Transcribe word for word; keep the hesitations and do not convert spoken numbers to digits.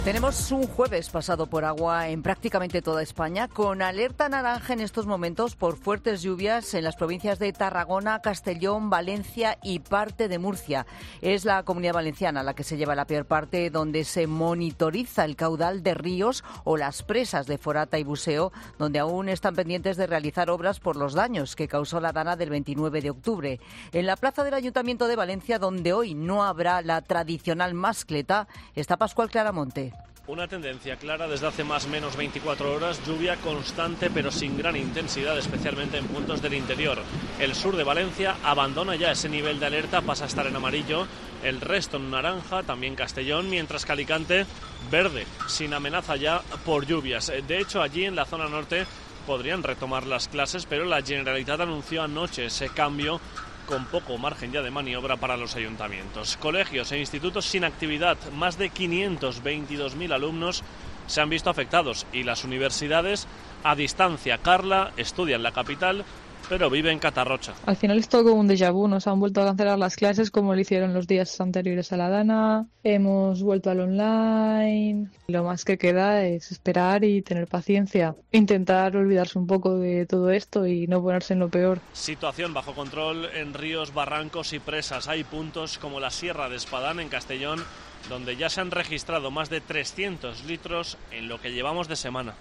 Tenemos un jueves pasado por agua en prácticamente toda España, con alerta naranja en estos momentos por fuertes lluvias en las provincias de Tarragona, Castellón, Valencia y parte de Murcia. Es la Comunidad Valenciana la que se lleva la peor parte, donde se monitoriza el caudal de ríos o las presas de Forata y Buseo, donde aún están pendientes de realizar obras por los daños que causó la dana del veintinueve de octubre. En la plaza del Ayuntamiento de Valencia, donde hoy no habrá la tradicional mascleta, está Pascual Claramonte. Una tendencia clara desde hace más o menos veinticuatro horas, lluvia constante pero sin gran intensidad, especialmente en puntos del interior. El sur de Valencia abandona ya ese nivel de alerta, pasa a estar en amarillo, el resto en naranja, también Castellón, mientras que Alicante verde, sin amenaza ya por lluvias. De hecho, allí en la zona norte podrían retomar las clases, pero la Generalitat anunció anoche ese cambio con poco margen ya de maniobra para los ayuntamientos. Colegios e institutos sin actividad, más de quinientos veintidós mil alumnos se han visto afectados y las universidades a distancia. Carla estudia en la capital, pero vive en Catarrocha. Al final es todo como un déjà vu, nos han vuelto a cancelar las clases como lo hicieron los días anteriores a la dana, hemos vuelto al online, lo más que queda es esperar y tener paciencia, intentar olvidarse un poco de todo esto y no ponerse en lo peor. Situación bajo control en ríos, barrancos y presas. Hay puntos como la Sierra de Espadán en Castellón, donde ya se han registrado más de trescientos litros en lo que llevamos de semana.